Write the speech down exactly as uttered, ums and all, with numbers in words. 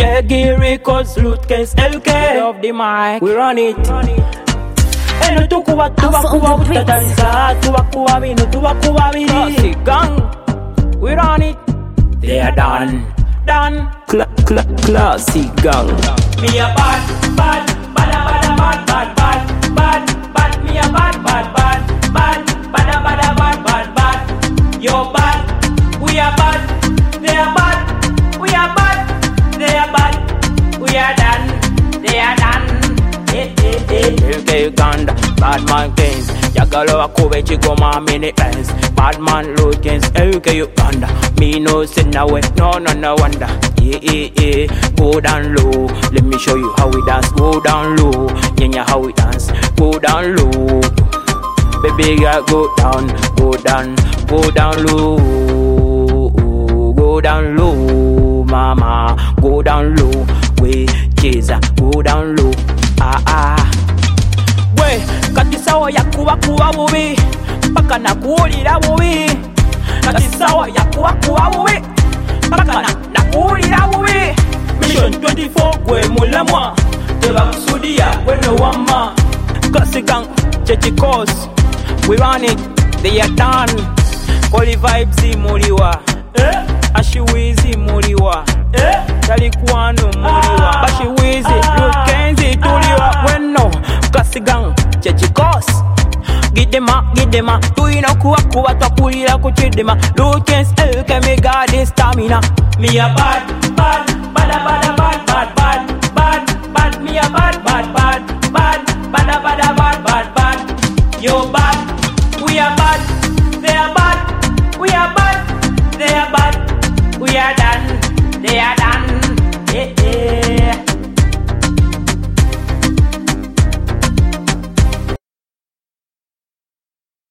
Yeah, gear records, loot case, L K. Love the mic, we run it. Eno tukuwa tuwa kuwa utatariza, tuwa kuwa minu, tuwa kuwa mini. Classic gang, we run it. They are done, done. Cla cla classic gang. Me a bad, bad, bad, bad, bad, bad, bad, bad, bad. Me a bad, bad, bad, bad, bad, bad, bad, bad, bad. You're bad, we are bad. They are bad, we are bad. They are bad, we are done. They are done. Eh eh eh. U K Uganda, bad man kings. Jagalo akube chigoma mini ends. Bad man loot kings. U K Uganda. Me no sin away, no no no wonder. Yeah yeah yeah. Go down low. Let me show you how we dance. Go down low. Nyanya how we dance. Go down low. Baby girl go down, go down, go down low. Go down low, mama. Go down low. We cheza, go down low. Ah ah. We katisawa ya kuwa kuwa bubi. Paka na kuulira bubi. Katisawa ya kuwa kuwa bubi. Paka na na kuulira bubi. Mission twenty-four kwe mulamwa. Teba kusudia kweno wama. Classic gang, chechi course. We run it, they are done. Koli vibes muliwa. Eh? Ashiwizi muliwa. Eh? Talikuano muliwa. Ah. Bashiwizi, ah. Lukenzi tuliwa. Weno, classic gang, chechi course. Gidema, gidema, tuina kuwa kuwa takulira kuchidema. Lukenzi, elke me got this stamina. Me a bad, bad, bad, bad, bad, bad, bad, bad, bad. Me a bad, bad, bad, bad, bad, bad, bad, bad, bad. You're bad, we are bad. They are bad, we are bad. They are bad, we are done. They are